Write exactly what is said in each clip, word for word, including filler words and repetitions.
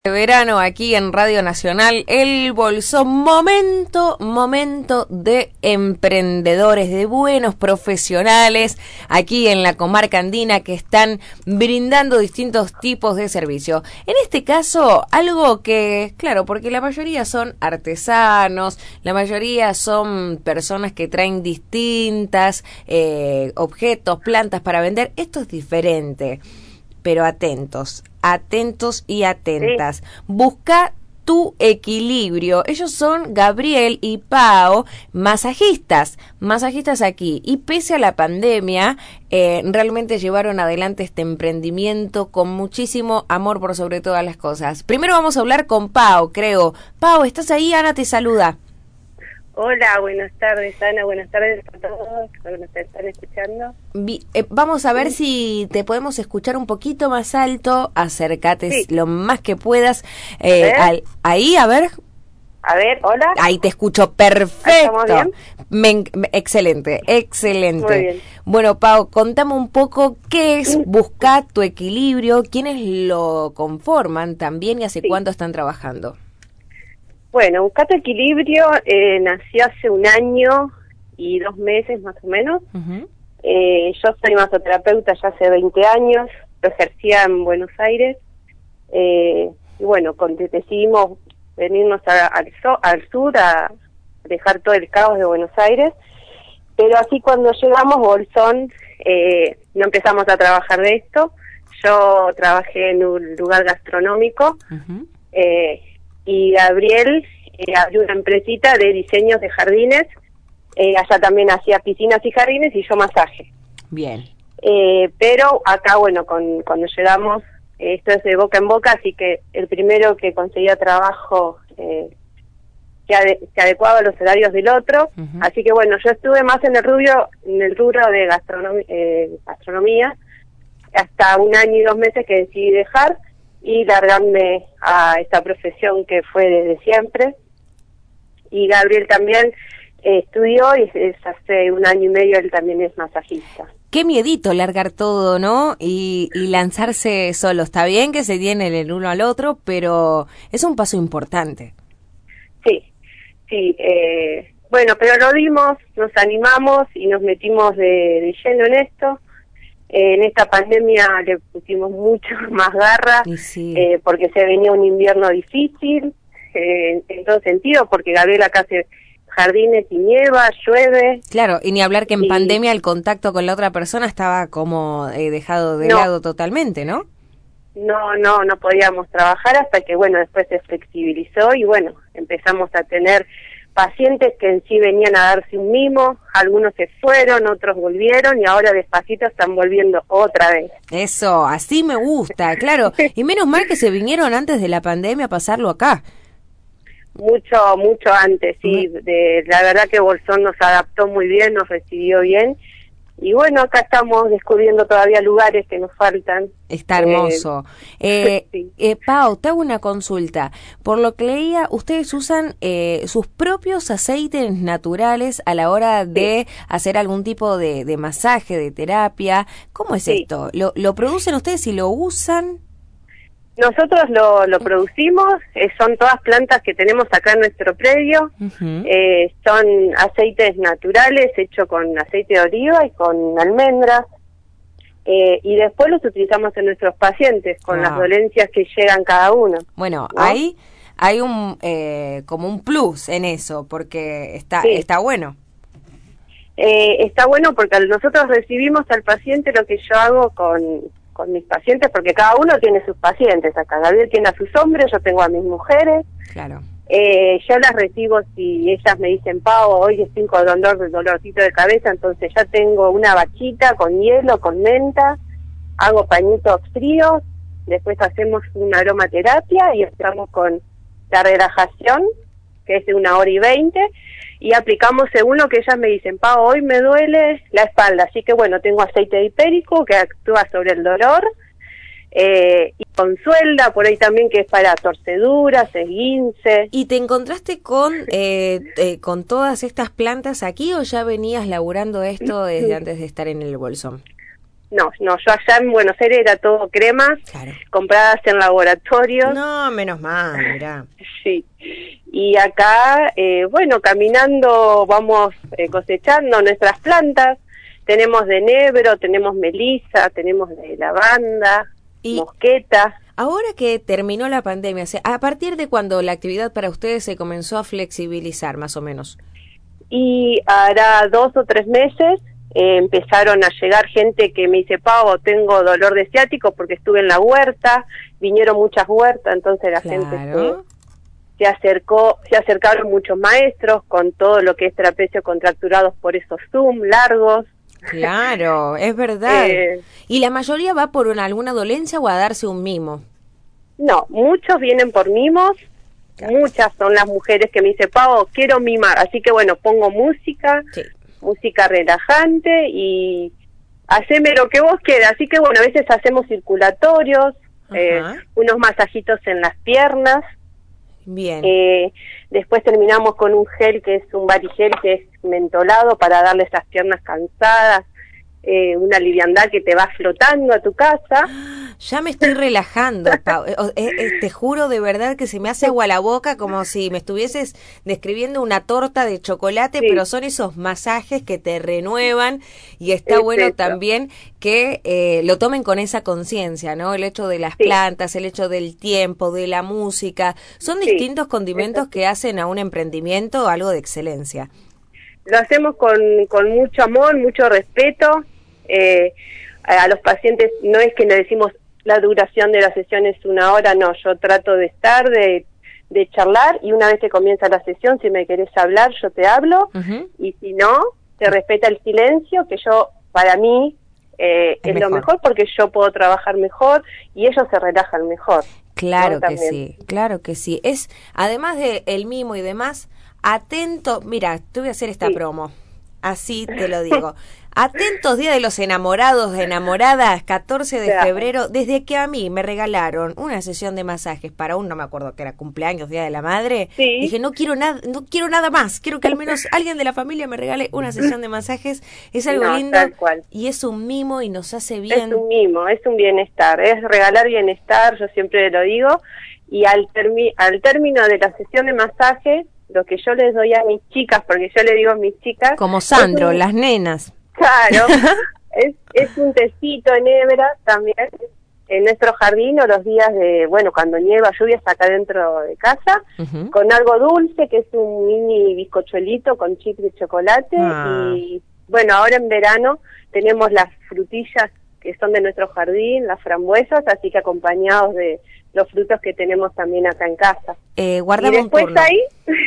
Verano aquí en Radio Nacional, El Bolsón, momento, momento de emprendedores, de buenos profesionales aquí en la comarca andina que están brindando distintos tipos de servicio. En este caso, algo que, claro, porque la mayoría son artesanos, la mayoría son personas que traen distintas eh, objetos, plantas para vender. Esto es diferente. Pero atentos, atentos y atentas. Sí. Busca tu equilibrio. Ellos son Gabriel y Pao, masajistas, masajistas aquí. Y pese a la pandemia, eh, realmente llevaron adelante este emprendimiento con muchísimo amor por sobre todas las cosas. Primero vamos a hablar con Pao, creo. Pao, ¿estás ahí? Ana te saluda. Hola, buenas tardes, Ana, buenas tardes a todos que nos están escuchando. Vi, eh, vamos a ver sí. si te podemos escuchar un poquito más alto, acércate sí. lo más que puedas. Eh, a al, ahí, a ver. A ver, hola. Ahí te escucho perfecto. ¿Estamos bien? Me, me, excelente, excelente. Muy bien. Bueno, Pau, contame un poco qué es Busca tu Equilibrio, quiénes lo conforman también y hace sí. cuánto están trabajando. Bueno, Busca tu Equilibrio eh, nació hace un año y dos meses más o menos. Uh-huh. eh, yo soy masoterapeuta ya hace veinte años, lo ejercía en Buenos Aires. Eh, y bueno, con, decidimos venirnos a, al, so, al sur a dejar todo el caos de Buenos Aires. Pero así cuando llegamos, Bolsón, eh, no empezamos a trabajar de esto. Yo trabajé en un lugar gastronómico. Uh-huh. eh, y Gabriel eh, abrió una empresita de diseños de jardines, eh, allá también hacía piscinas y jardines y yo masaje. Bien. Eh, pero acá, bueno, con, cuando llegamos, eh, esto es de boca en boca, así que el primero que conseguía trabajo eh, se, ade se adecuaba a los horarios del otro, uh-huh. así que bueno, yo estuve más en el rubro, en el rubro de gastronom eh, gastronomía, hasta un año y dos meses que decidí dejar, y largarme a esta profesión que fue desde siempre. Y Gabriel también eh, estudió y es, hace un año y medio él también es masajista. Qué miedito largar todo, ¿no? Y, y lanzarse solo. Está bien que se tienen el uno al otro, pero es un paso importante. Sí, sí. Eh, bueno, pero lo dimos, nos animamos y nos metimos de, de lleno en esto. Eh, en esta pandemia le pusimos mucho más garra, sí. eh, porque se venía un invierno difícil, eh, en, en todo sentido, porque Gabriel acá hace jardines y nieva, llueve. Claro, y ni hablar que en y, pandemia el contacto con la otra persona estaba como eh, dejado de no, lado totalmente, ¿no? No, no, no podíamos trabajar hasta que, bueno, después se flexibilizó y, bueno, empezamos a tener pacientes que en sí venían a darse un mimo, algunos se fueron, otros volvieron y ahora despacito están volviendo otra vez. Eso, así me gusta, claro. Y menos mal que se vinieron antes de la pandemia a pasarlo acá. Mucho, mucho antes, sí. Uh-huh. de, la verdad que Bolsón nos adaptó muy bien, nos recibió bien. Y bueno, acá estamos descubriendo todavía lugares que nos faltan. Está hermoso. Eh, eh, sí. eh, Pau, te hago una consulta. Por lo que leía, ustedes usan eh, sus propios aceites naturales a la hora de sí. hacer algún tipo de, de masaje, de terapia. ¿Cómo es sí. esto? ¿Lo, ¿Lo producen ustedes y lo usan? Nosotros lo, lo producimos, eh, son todas plantas que tenemos acá en nuestro predio, uh-huh. eh, son aceites naturales hechos con aceite de oliva y con almendras, eh, y después los utilizamos en nuestros pacientes con wow. las dolencias que llegan cada uno. Bueno, ¿no? ahí hay un eh, como un plus en eso, porque está, sí. está bueno. Eh, está bueno porque nosotros recibimos al paciente lo que yo hago con... con mis pacientes, porque cada uno tiene sus pacientes acá. Gabriel tiene a sus hombres, yo tengo a mis mujeres. Claro. Eh, yo las recibo si ellas me dicen, Pau, hoy estoy con dolor, dolorcito de cabeza, entonces ya tengo una bachita con hielo, con menta, hago pañitos fríos, después hacemos una aromaterapia y estamos con la relajación, que es de una hora y veinte, y aplicamos según lo que ellas me dicen, Pau, hoy me duele la espalda, así que bueno, tengo aceite hipérico que actúa sobre el dolor, eh, y con suelda, por ahí también que es para torceduras, esguince. ¿Y te encontraste con eh, eh, con todas estas plantas aquí o ya venías laburando esto desde antes de estar en el Bolsón? No, no, yo allá en Buenos Aires era todo cremas, claro, compradas en laboratorios. No, menos mal, mirá. Sí, y acá, eh, bueno, caminando vamos eh, cosechando nuestras plantas. Tenemos de enebro, tenemos melisa, tenemos de lavanda, y mosqueta. Ahora que terminó la pandemia, ¿a partir de cuándo la actividad para ustedes se comenzó a flexibilizar, más o menos? Y hará dos o tres meses eh, empezaron a llegar gente que me dice, Pau, tengo dolor de ciático porque estuve en la huerta, vinieron muchas huertas, entonces la claro. gente se, se acercó, se acercaron muchos maestros con todo lo que es trapecio contracturados por esos Zoom largos. Claro, es verdad. Eh, ¿Y la mayoría va por una, alguna dolencia o a darse un mimo? No, muchos vienen por mimos, claro. Muchas son las mujeres que me dicen, Pau, quiero mimar, así que bueno, pongo música, sí. música relajante y haceme lo que vos quieras. Así que bueno, a veces hacemos circulatorios, eh, unos masajitos en las piernas. Bien. Eh, después terminamos con un gel que es un varigel que es mentolado para darle esas piernas cansadas, eh, una liviandad que te va flotando a tu casa. Ya me estoy relajando, Pau. Eh, eh, te juro de verdad que se me hace agua la boca como si me estuvieses describiendo una torta de chocolate, sí. Pero son esos masajes que te renuevan y está es bueno eso. También que eh, lo tomen con esa conciencia, ¿no? El hecho de las sí. plantas, el hecho del tiempo, de la música, son sí. distintos condimentos eso. Que hacen a un emprendimiento algo de excelencia. Lo hacemos con, con mucho amor, mucho respeto. Eh, a los pacientes no es que le decimos la duración de la sesión es una hora, no, yo trato de estar, de, de charlar, y una vez que comienza la sesión, si me querés hablar, yo te hablo, uh-huh. y si no, se respeta el silencio, que yo, para mí, eh, es, es mejor. Lo mejor, porque yo puedo trabajar mejor, y ellos se relajan mejor. Claro ¿no? que sí, claro que sí. Es, además de el mimo y demás, atento, mira, te voy a hacer esta sí. promo, así te lo digo. Atentos Día de los Enamorados, de Enamoradas, catorce de febrero, desde que a mí me regalaron una sesión de masajes para un, no me acuerdo que era cumpleaños, Día de la Madre, sí. dije, no quiero nada, no quiero nada más, quiero que al menos alguien de la familia me regale una sesión de masajes, es algo no, lindo y es un mimo y nos hace bien. Es un mimo, es un bienestar, es regalar bienestar, yo siempre lo digo, y al, termi al término de la sesión de masaje, lo que yo les doy a mis chicas, porque yo le digo a mis chicas... Como Sandro, un... las nenas. Claro, es, es un tecito en hebra también en nuestro jardín o los días de, bueno, cuando nieva, lluvias acá dentro de casa, uh-huh. con algo dulce que es un mini bizcochuelito con chip de chocolate ah. y bueno, ahora en verano tenemos las frutillas que son de nuestro jardín, las frambuesas, así que acompañados de los frutos que tenemos también acá en casa. Eh, guardamos y después un turno. Ahí,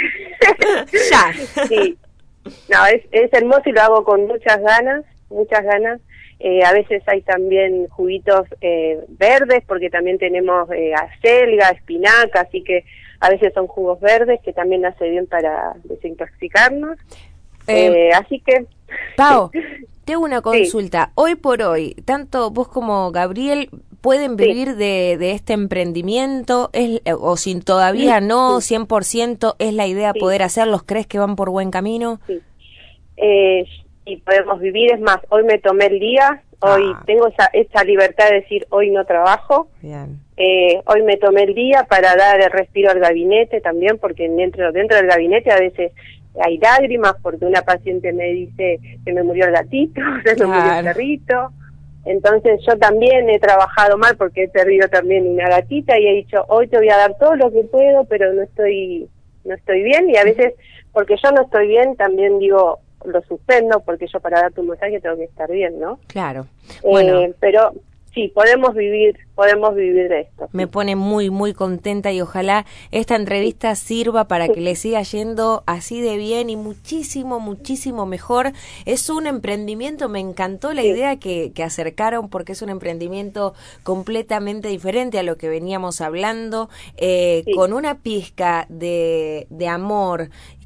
ya. Sí. No, es, es hermoso y lo hago con muchas ganas, muchas ganas. Eh, a veces hay también juguitos eh, verdes, porque también tenemos eh, acelga, espinaca, así que a veces son jugos verdes que también hace bien para desintoxicarnos. Eh, eh, así que... Pau, tengo una consulta. Sí. Hoy por hoy, tanto vos como Gabriel pueden vivir sí. de, de este emprendimiento, es, o si todavía sí. no, cien por ciento es la idea sí. poder hacerlos, ¿crees que van por buen camino? Sí, eh, y podemos vivir, es más, hoy me tomé el día, hoy ah. tengo esa, esa libertad de decir, hoy no trabajo, Bien. Eh, hoy me tomé el día para dar el respiro al gabinete también, porque dentro, dentro del gabinete a veces hay lágrimas, porque una paciente me dice que me murió el gatito, se me murió el perrito. Entonces yo también he trabajado mal porque he perdido también una gatita y he dicho, hoy te voy a dar todo lo que puedo, pero no estoy no estoy bien, y a veces porque yo no estoy bien también digo, lo suspendo porque yo para darte un mensaje tengo que estar bien, ¿no? Claro. Eh, bueno, pero sí, podemos vivir, podemos vivir de esto. Me pone muy, muy contenta y ojalá esta entrevista sirva para que le siga yendo así de bien y muchísimo, muchísimo mejor. Es un emprendimiento, me encantó la sí. idea que, que acercaron porque es un emprendimiento completamente diferente a lo que veníamos hablando, eh, sí. con una pizca de, de amor,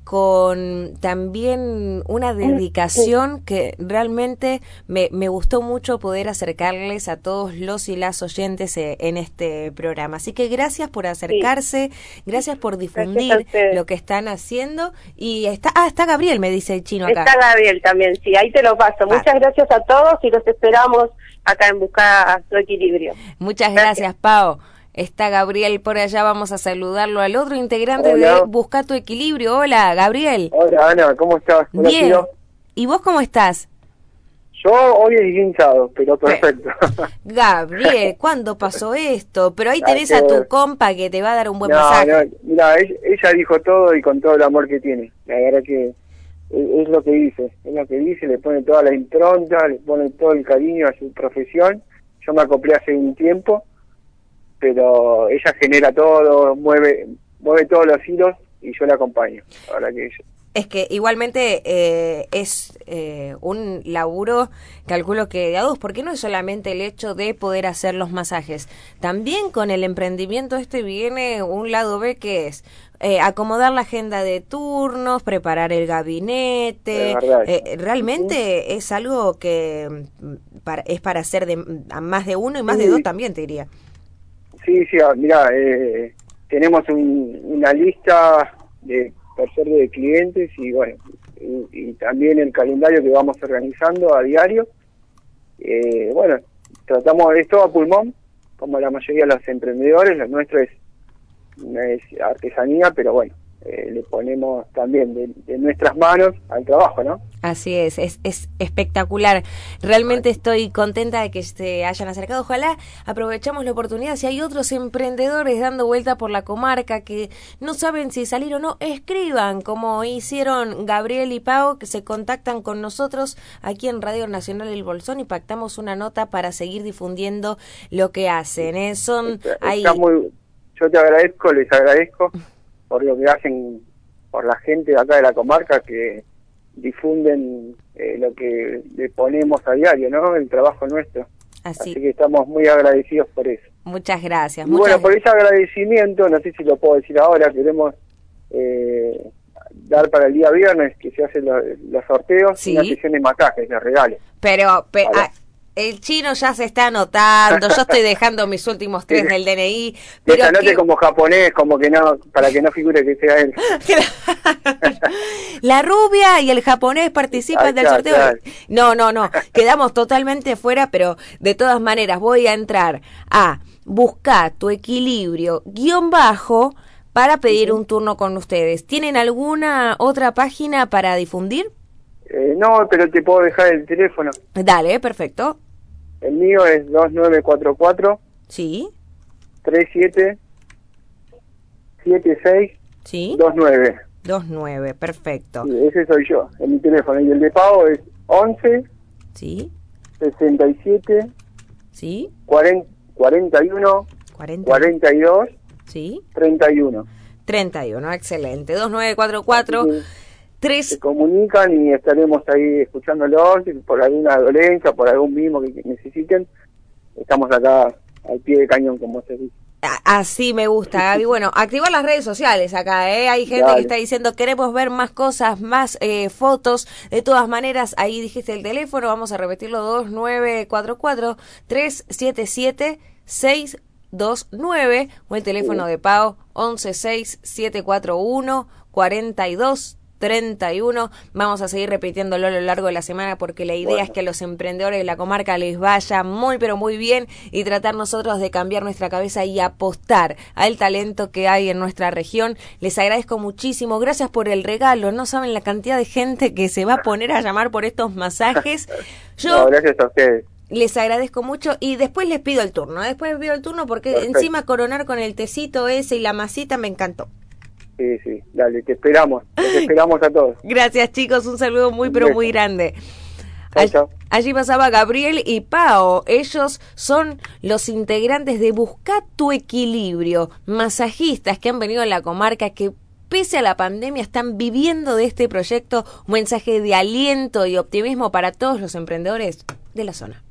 con también una dedicación que realmente me, me gustó mucho poder acercarles a todos los y las oyentes eh, en este programa. Así que gracias por acercarse, sí. gracias por difundir lo que están haciendo. Y está, ah, está Gabriel, me dice el chino acá. Está Gabriel también, sí, ahí te lo paso. Vale. Muchas gracias a todos y los esperamos acá en Busca tu Equilibrio. Muchas gracias, gracias Pao. Está Gabriel por allá, vamos a saludarlo al otro integrante Hola. de Busca tu Equilibrio. Hola, Gabriel. Hola, Ana, ¿cómo estás? Hola, Bien. Tío. ¿Y vos cómo estás? Yo hoy es guinchado, pero perfecto. Gabriel, ¿cuándo pasó esto? Pero ahí tenés a tu compa que te va a dar un buen no, masaje. No, mira, ella dijo todo y con todo el amor que tiene. La verdad que es lo que dice, es lo que dice, le pone toda la impronta, le pone todo el cariño a su profesión. Yo me acoplé hace un tiempo, pero ella genera todo, mueve mueve todos los hilos y yo la acompaño. Ahora que ella... Es que igualmente eh, es eh, un laburo, calculo que de a dos, porque no es solamente el hecho de poder hacer los masajes. También con el emprendimiento este viene un lado B, que es eh, acomodar la agenda de turnos, preparar el gabinete. Eh, realmente sí. es algo que para, es para hacer de a más de uno y más sí. de dos también, te diría. Sí, sí, mira, eh, tenemos un, una lista de por ser de clientes y bueno, y, y también el calendario que vamos organizando a diario. Eh, bueno, tratamos de esto a pulmón, como la mayoría de los emprendedores. Lo nuestro es, es artesanía, pero bueno, eh, le ponemos también de, de nuestras manos al trabajo, ¿no? Así es, es, es espectacular. Realmente estoy contenta de que se hayan acercado. Ojalá aprovechamos la oportunidad. Si hay otros emprendedores dando vuelta por la comarca que no saben si salir o no, escriban, como hicieron Gabriel y Pau, que se contactan con nosotros aquí en Radio Nacional El Bolsón y pactamos una nota para seguir difundiendo lo que hacen. ¿eh? Son está, ahí... está muy, yo te agradezco, les agradezco por lo que hacen por la gente de acá de la comarca, que difunden eh, lo que le ponemos a diario, ¿no? El trabajo nuestro. Así, Así que estamos muy agradecidos por eso. Muchas gracias. Y muchas... bueno, por ese agradecimiento, no sé si lo puedo decir ahora, queremos eh, dar para el día viernes, que se hacen los, los sorteos, ¿sí? Una sesión de masajes, de regales. Pero... pero el chino ya se está anotando, yo estoy dejando mis últimos tres del D N I. Pero que anote como japonés, como que no, para que no figure que sea él. La rubia y el japonés participan Ay, del claro, sorteo. Claro. No, no, no, quedamos totalmente fuera, pero de todas maneras voy a entrar a buscar tu equilibrio guión bajo para pedir un turno con ustedes. ¿Tienen alguna otra página para difundir? Eh, no, pero te puedo dejar el teléfono. Dale, perfecto. El mío es dos nueve cuatro cuatro. Sí. tres siete siete seis. Sí. dos nueve. dos nueve, perfecto. Sí, ese soy yo, en mi teléfono. Y el de pago es once. Sí. sesenta y siete. Sí. cuarenta, cuarenta y uno. cuarenta. cuarenta y dos. Sí. treinta y uno. treinta y uno, excelente. dos nueve cuatro cuatro. Tres. Se comunican y estaremos ahí escuchándolos por alguna dolencia, por algún mimo que necesiten. Estamos acá al pie de cañón, como se dice. Así me gusta, Gaby. Bueno, activar las redes sociales acá, ¿eh? Hay gente Dale. que está diciendo, queremos ver más cosas, más eh, fotos. De todas maneras, ahí dijiste el teléfono, vamos a repetirlo, dos nueve cuatro cuatro, tres siete siete, seis dos nueve, o el teléfono sí. de Pau, once seis siete cuatro uno, cuarenta y dos treinta y uno. Vamos a seguir repitiéndolo a lo largo de la semana porque la idea bueno. es que a los emprendedores de la comarca les vaya muy pero muy bien y tratar nosotros de cambiar nuestra cabeza y apostar al talento que hay en nuestra región. Les agradezco muchísimo, gracias por el regalo, no saben la cantidad de gente que se va a poner a llamar por estos masajes. Yo no, gracias a ustedes. Les agradezco mucho y después les pido el turno, después les pido el turno porque Perfecto. encima coronar con el tecito ese y la masita me encantó. Sí, sí, dale, te esperamos, te esperamos a todos. Gracias chicos, un saludo muy pero muy grande. Chau, chau. Allí pasaba Gabriel y Pao, ellos son los integrantes de Busca tu Equilibrio, masajistas que han venido a la comarca que pese a la pandemia están viviendo de este proyecto, un mensaje de aliento y optimismo para todos los emprendedores de la zona.